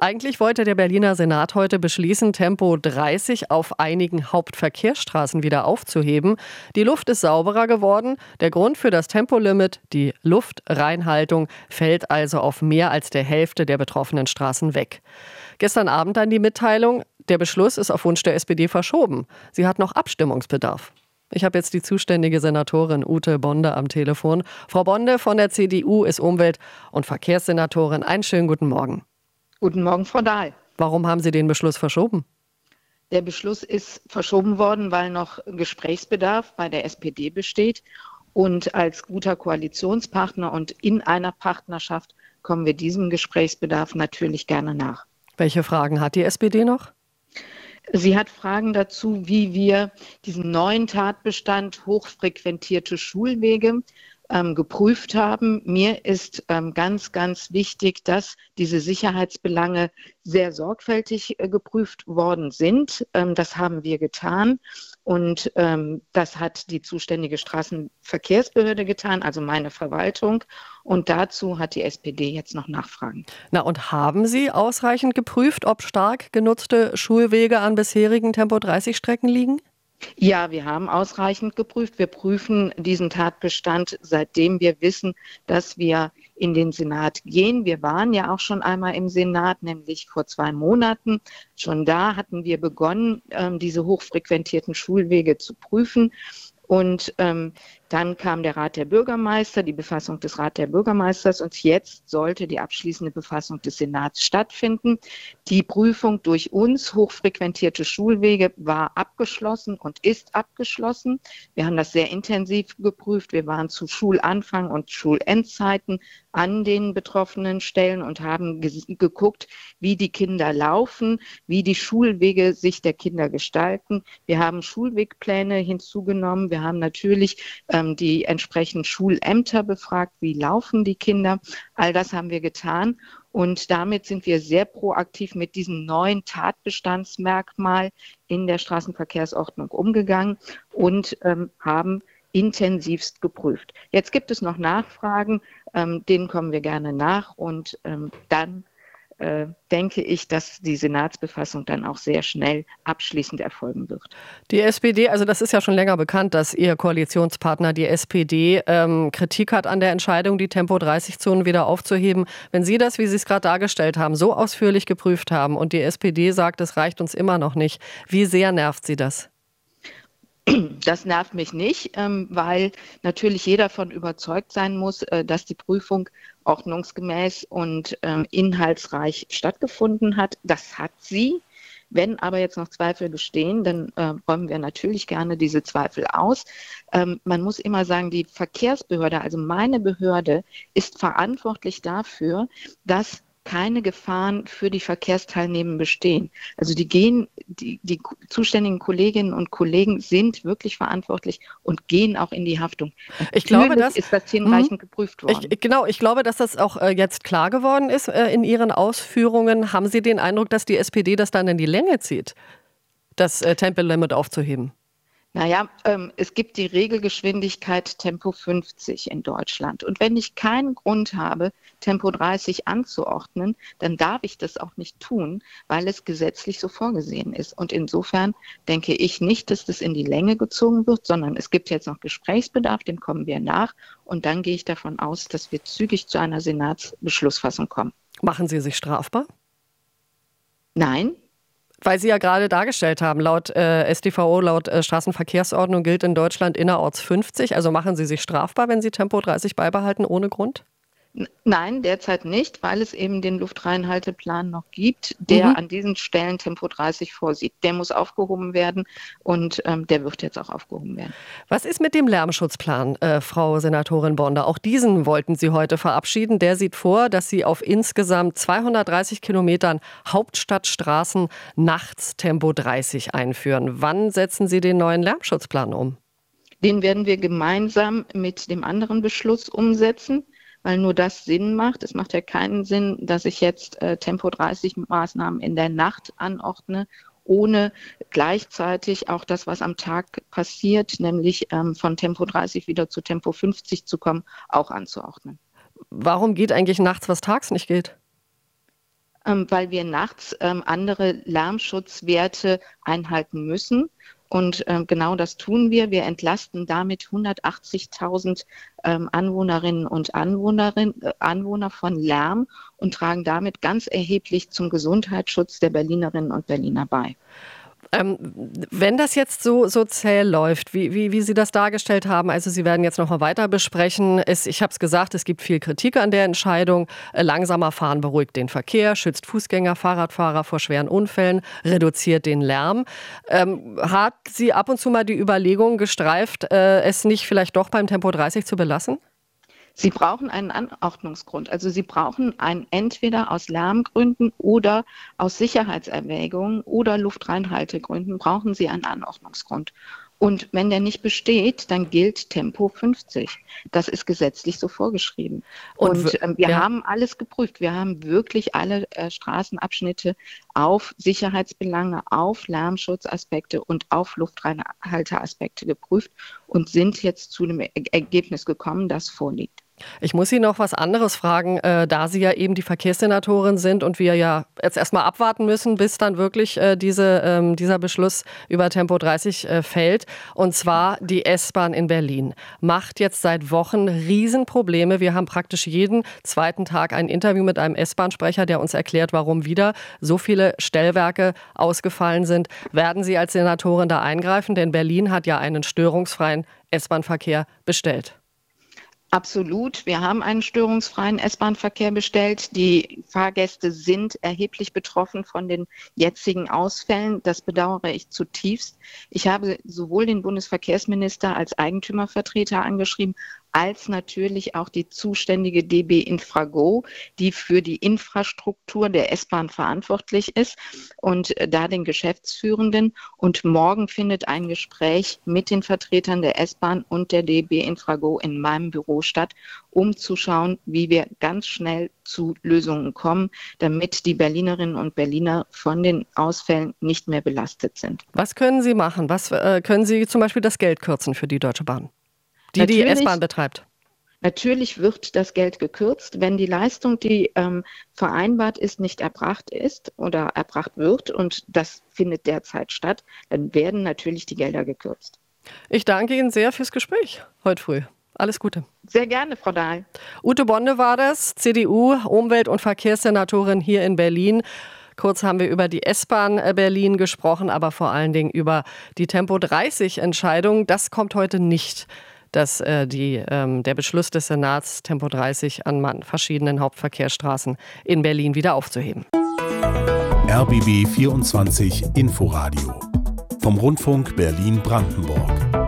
Eigentlich wollte der Berliner Senat heute beschließen, Tempo 30 auf einigen Hauptverkehrsstraßen wieder aufzuheben. Die Luft ist sauberer geworden. Der Grund für das Tempolimit, die Luftreinhaltung, fällt also auf mehr als der Hälfte der betroffenen Straßen weg. Gestern Abend dann die Mitteilung, der Beschluss ist auf Wunsch der SPD verschoben. Sie hat noch Abstimmungsbedarf. Ich habe jetzt die zuständige Senatorin Ute Bonde am Telefon. Frau Bonde von der CDU ist Umwelt- und Verkehrssenatorin. Einen schönen guten Morgen. Guten Morgen, Frau Dahl. Warum haben Sie den Beschluss verschoben? Der Beschluss ist verschoben worden, weil noch Gesprächsbedarf bei der SPD besteht. Und als guter Koalitionspartner und in einer Partnerschaft kommen wir diesem Gesprächsbedarf natürlich gerne nach. Welche Fragen hat die SPD noch? Sie hat Fragen dazu, wie wir diesen neuen Tatbestand hochfrequentierte Schulwege geprüft haben. Mir ist ganz, ganz wichtig, dass diese Sicherheitsbelange sehr sorgfältig geprüft worden sind. Das haben wir getan und das hat die zuständige Straßenverkehrsbehörde getan, also meine Verwaltung. Und dazu hat die SPD jetzt noch Nachfragen. Na, und haben Sie ausreichend geprüft, ob stark genutzte Schulwege an bisherigen Tempo-30-Strecken liegen? Ja, wir haben ausreichend geprüft. Wir prüfen diesen Tatbestand, seitdem wir wissen, dass wir in den Senat gehen. Wir waren ja auch schon einmal im Senat, nämlich vor 2 Monaten. Schon da hatten wir begonnen, diese hochfrequentierten Schulwege zu prüfen. Und dann kam der Rat der Bürgermeister, die Befassung des Rat der Bürgermeisters und jetzt sollte die abschließende Befassung des Senats stattfinden. Die Prüfung durch uns, hochfrequentierte Schulwege, war abgeschlossen und ist abgeschlossen. Wir haben das sehr intensiv geprüft. Wir waren zu Schulanfang und Schulendzeiten an den betroffenen Stellen und haben geguckt, wie die Kinder laufen, wie die Schulwege sich der Kinder gestalten. Wir haben Schulwegpläne hinzugenommen. Wir haben natürlich die entsprechenden Schulämter befragt, wie laufen die Kinder. All das haben wir getan. Und damit sind wir sehr proaktiv mit diesem neuen Tatbestandsmerkmal in der Straßenverkehrsordnung umgegangen und haben intensivst geprüft. Jetzt gibt es noch Nachfragen, denen kommen wir gerne nach und dann denke ich, dass die Senatsbefassung dann auch sehr schnell abschließend erfolgen wird. Die SPD, also das ist ja schon länger bekannt, dass Ihr Koalitionspartner, die SPD, Kritik hat an der Entscheidung, die Tempo-30-Zonen wieder aufzuheben. Wenn Sie das, wie Sie es gerade dargestellt haben, so ausführlich geprüft haben und die SPD sagt, es reicht uns immer noch nicht, wie sehr nervt Sie das? Das nervt mich nicht, weil natürlich jeder davon überzeugt sein muss, dass die Prüfung ordnungsgemäß und inhaltsreich stattgefunden hat. Das hat sie. Wenn aber jetzt noch Zweifel bestehen, dann räumen wir natürlich gerne diese Zweifel aus. Man muss immer sagen, die Verkehrsbehörde, also meine Behörde, ist verantwortlich dafür, dass keine Gefahren für die Verkehrsteilnehmer bestehen. Also die zuständigen Kolleginnen und Kollegen sind wirklich verantwortlich und gehen auch in die Haftung. Ich glaube, ist das hinreichend geprüft worden. Ich glaube, dass das auch jetzt klar geworden ist in Ihren Ausführungen. Haben Sie den Eindruck, dass die SPD das dann in die Länge zieht, das Tempolimit aufzuheben? Naja, es gibt die Regelgeschwindigkeit Tempo 50 in Deutschland. Und wenn ich keinen Grund habe, Tempo 30 anzuordnen, dann darf ich das auch nicht tun, weil es gesetzlich so vorgesehen ist. Und insofern denke ich nicht, dass das in die Länge gezogen wird, sondern es gibt jetzt noch Gesprächsbedarf, dem kommen wir nach. Und dann gehe ich davon aus, dass wir zügig zu einer Senatsbeschlussfassung kommen. Machen Sie sich strafbar? Nein. Weil Sie ja gerade dargestellt haben, laut StVO, laut Straßenverkehrsordnung gilt in Deutschland innerorts 50. Also machen Sie sich strafbar, wenn Sie Tempo 30 beibehalten, ohne Grund? Nein, derzeit nicht, weil es eben den Luftreinhalteplan noch gibt, der an diesen Stellen Tempo 30 vorsieht. Der muss aufgehoben werden und der wird jetzt auch aufgehoben werden. Was ist mit dem Lärmschutzplan, Frau Senatorin Bonde? Auch diesen wollten Sie heute verabschieden. Der sieht vor, dass Sie auf insgesamt 230 Kilometern Hauptstadtstraßen nachts Tempo 30 einführen. Wann setzen Sie den neuen Lärmschutzplan um? Den werden wir gemeinsam mit dem anderen Beschluss umsetzen, weil nur das Sinn macht. Es macht ja keinen Sinn, dass ich jetzt Tempo-30-Maßnahmen in der Nacht anordne, ohne gleichzeitig auch das, was am Tag passiert, nämlich von Tempo 30 wieder zu Tempo 50 zu kommen, auch anzuordnen. Warum geht eigentlich nachts, was tags nicht geht? weil wir nachts andere Lärmschutzwerte einhalten müssen. Und genau das tun wir. Wir entlasten damit 180.000 Anwohnerinnen und Anwohner von Lärm und tragen damit ganz erheblich zum Gesundheitsschutz der Berlinerinnen und Berliner bei. Wenn das jetzt so zäh läuft, wie Sie das dargestellt haben, also Sie werden jetzt noch mal weiter besprechen. Ich habe es gesagt, es gibt viel Kritik an der Entscheidung. Langsamer fahren beruhigt den Verkehr, schützt Fußgänger, Fahrradfahrer vor schweren Unfällen, reduziert den Lärm. Hat Sie ab und zu mal die Überlegung gestreift, es nicht vielleicht doch beim Tempo 30 zu belassen? Sie brauchen einen Anordnungsgrund. Also Sie brauchen einen entweder aus Lärmgründen oder aus Sicherheitserwägungen oder Luftreinhaltegründen brauchen Sie einen Anordnungsgrund. Und wenn der nicht besteht, dann gilt Tempo 50. Das ist gesetzlich so vorgeschrieben. Und wir haben alles geprüft. Wir haben wirklich alle Straßenabschnitte auf Sicherheitsbelange, auf Lärmschutzaspekte und auf Luftreinhalteaspekte geprüft und sind jetzt zu dem Ergebnis gekommen, das vorliegt. Ich muss Sie noch was anderes fragen, da Sie ja eben die Verkehrssenatorin sind und wir ja jetzt erstmal abwarten müssen, bis dann wirklich dieser Beschluss über Tempo 30 fällt. Und zwar die S-Bahn in Berlin macht jetzt seit Wochen Riesenprobleme. Wir haben praktisch jeden zweiten Tag ein Interview mit einem S-Bahn-Sprecher, der uns erklärt, warum wieder so viele Stellwerke ausgefallen sind. Werden Sie als Senatorin da eingreifen? Denn Berlin hat ja einen störungsfreien S-Bahn-Verkehr bestellt. Absolut. Wir haben einen störungsfreien S-Bahn-Verkehr bestellt. Die Fahrgäste sind erheblich betroffen von den jetzigen Ausfällen. Das bedauere ich zutiefst. Ich habe sowohl den Bundesverkehrsminister als Eigentümervertreter angeschrieben, als natürlich auch die zuständige DB Infrago, die für die Infrastruktur der S-Bahn verantwortlich ist und da den Geschäftsführenden. Und morgen findet ein Gespräch mit den Vertretern der S-Bahn und der DB Infrago in meinem Büro statt, um zu schauen, wie wir ganz schnell zu Lösungen kommen, damit die Berlinerinnen und Berliner von den Ausfällen nicht mehr belastet sind. Was können Sie machen? Was können Sie zum Beispiel das Geld kürzen für die Deutsche Bahn, die S-Bahn betreibt? Natürlich wird das Geld gekürzt, wenn die Leistung, die vereinbart ist, nicht erbracht ist oder erbracht wird, und das findet derzeit statt, dann werden natürlich die Gelder gekürzt. Ich danke Ihnen sehr fürs Gespräch heute früh. Alles Gute. Sehr gerne, Frau Dahl. Ute Bonde war das, CDU, Umwelt- und Verkehrssenatorin hier in Berlin. Kurz haben wir über die S-Bahn Berlin gesprochen, aber vor allen Dingen über die Tempo-30-Entscheidung. Das kommt heute nicht, dass der Beschluss des Senats, Tempo 30 an verschiedenen Hauptverkehrsstraßen in Berlin wieder aufzuheben. RBB 24 Inforadio vom Rundfunk Berlin-Brandenburg.